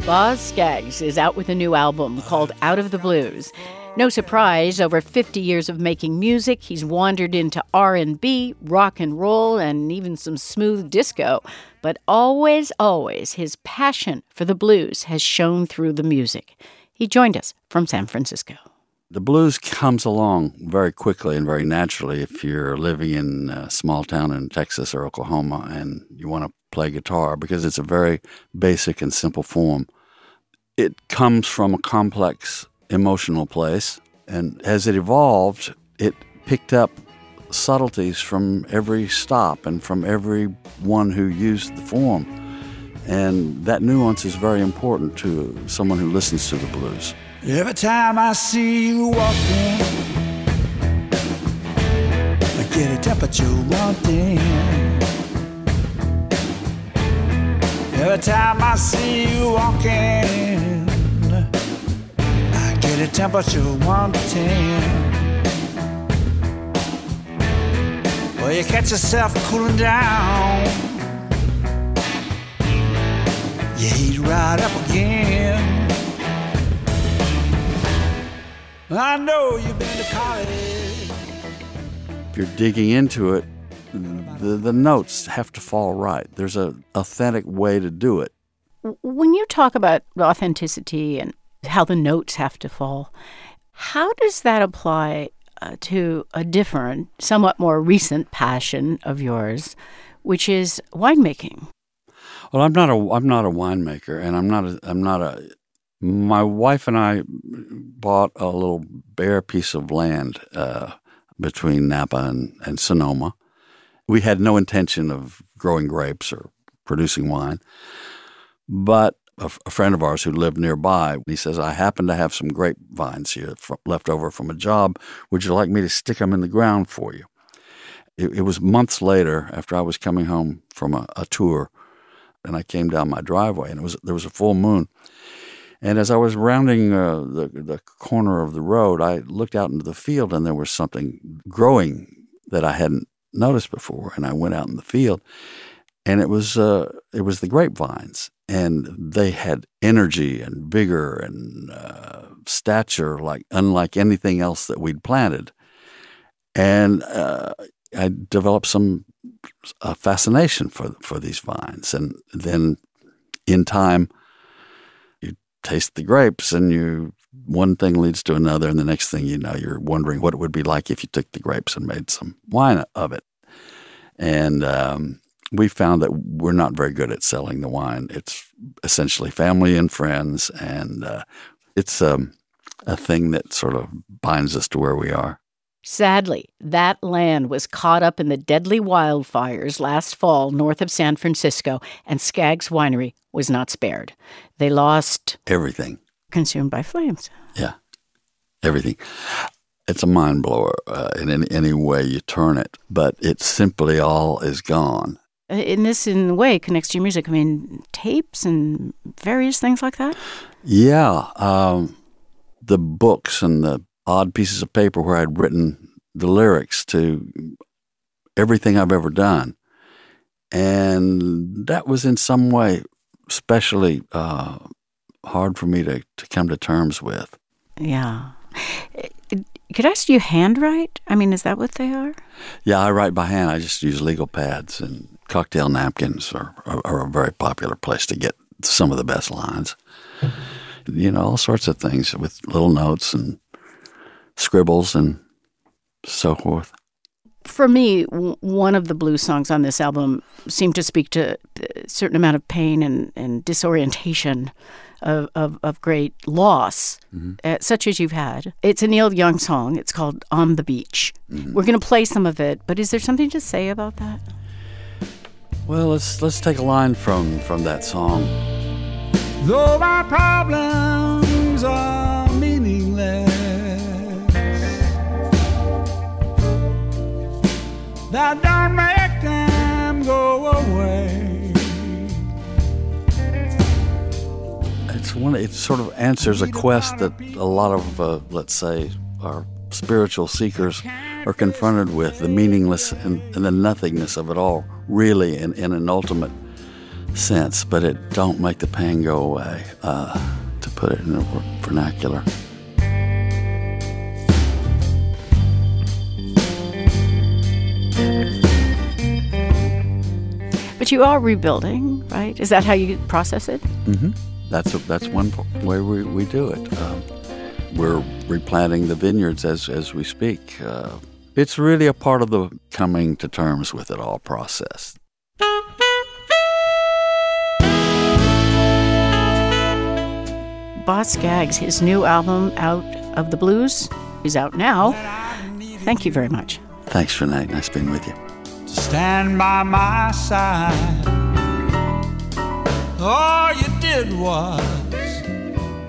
Boz Scaggs is out with a new album called Out of the Blues. No surprise, over 50 years of making music, he's wandered into R&B, rock and roll, and even some smooth disco. But always, always, his passion for the blues has shown through the music. He joined us from San Francisco. The blues comes along very quickly and very naturally if you're living in a small town in Texas or Oklahoma and you want to play guitar, because it's a very basic and simple form. It comes from a complex emotional place, and as it evolved, it picked up subtleties from every stop and from everyone who used the form. And that nuance is very important to someone who listens to the blues. Every time I see you walking, I get a temperature wanting. Every time I see you walking, I get a temperature wanting. Well, you catch yourself cooling down, you heat right up again. I know you've been to college. If you're digging into it, the notes have to fall right. There's an authentic way to do it. When you talk about authenticity and how the notes have to fall, how does that apply to a different, somewhat more recent passion of yours, which is winemaking? Well, I'm not a winemaker, and my wife and I bought a little bare piece of land between Napa and Sonoma. We had no intention of growing grapes or producing wine, but a friend of ours who lived nearby, he says, I happen to have some grapevines here left over from a job. Would you like me to stick them in the ground for you? It was months later, after I was coming home from a tour, and I came down my driveway, and there was a full moon. And as I was rounding the corner of the road, I looked out into the field, and there was something growing that I hadn't noticed before. And I went out in the field, and it was the grapevines, and they had energy and vigor and stature unlike anything else that we'd planted. And I developed a fascination for these vines, and then in time, taste the grapes, and one thing leads to another, and the next thing you know, you're wondering what it would be like if you took the grapes and made some wine of it. And we found that we're not very good at selling the wine. It's essentially family and friends, and it's a thing that sort of binds us to where we are. Sadly, that land was caught up in the deadly wildfires last fall north of San Francisco, and Scaggs Winery was not spared. They lost everything. Consumed by flames. Yeah, everything. It's a mind blower in any way you turn it, but it simply all is gone. In a way, connects to your music. I mean, tapes and various things like that? Yeah. The books and the odd pieces of paper where I'd written the lyrics to everything I've ever done. And that was in some way especially hard for me to come to terms with. Yeah. Could I ask you handwrite? I mean, is that what they are? Yeah, I write by hand. I just use legal pads, and cocktail napkins are a very popular place to get some of the best lines. All sorts of things with little notes and scribbles and so forth. For me, one of the blues songs on this album seemed to speak to a certain amount of pain and disorientation of great loss, such as you've had. It's a Neil Young song. It's called On the Beach. Mm-hmm. We're going to play some of it, but is there something to say about that? Well, let's take a line from that song. Though my problems are meaningless, that don't make them go away. It sort of answers a quest that a lot of, let's say, our spiritual seekers are confronted with, the meaningless and the nothingness of it all, really, in an ultimate sense, but it don't make the pain go away, to put it in a vernacular. But you are rebuilding, right? Is that how you process it? Mm-hmm. That's one way we do it. We're replanting the vineyards as we speak. It's really a part of the coming to terms with it all process. Boz Scaggs, his new album, Out of the Blues, is out now. Thank you very much. Thanks, Renee. Nice being with you. Stand by my side. All you did was